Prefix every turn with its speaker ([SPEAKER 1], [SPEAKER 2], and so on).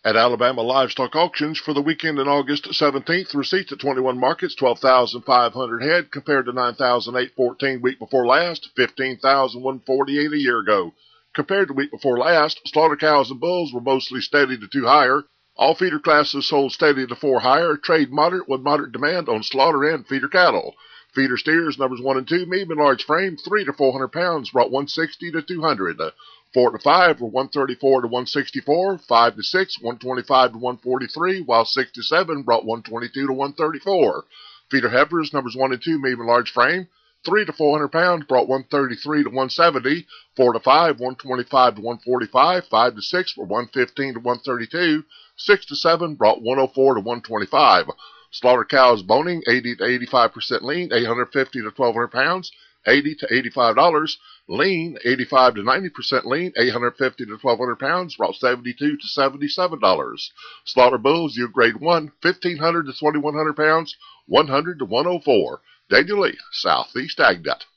[SPEAKER 1] At Alabama Livestock Auctions for the weekend in August 17th, receipts at 21 markets, 12,500 head compared to 9,814 week before last, 15,148 a year ago. Compared to week before last, slaughter cows and bulls were mostly steady to 2 higher. All feeder classes sold steady to 4 higher. Trade moderate with moderate demand on slaughter and feeder cattle. Feeder steers numbers 1 and 2, medium and large frame, 3 to 400 pounds, brought 160 to 200. 4 to 5 were 134 to 164, 5 to 6, 125 to 143, while 6 to 7 brought 122 to 134. Feeder heifers, numbers 1 and 2, medium and large frame, 3 to 400 pounds, brought 133 to 170, 4 to 5, 125 to 145, 5 to 6 were 115 to 132, 6 to 7 brought 104 to 125. Slaughter cows boning, 80 to 85% lean, 850 to 1,200 pounds, $80 to $85. Lean, 85 to 90% lean, 850 to 1,200 pounds, brought $72 to $77. Slaughter bulls, yield grade 1, 1,500 to 2,100 pounds, 100 to 104. Daniel Lee, Southeast Ag Net.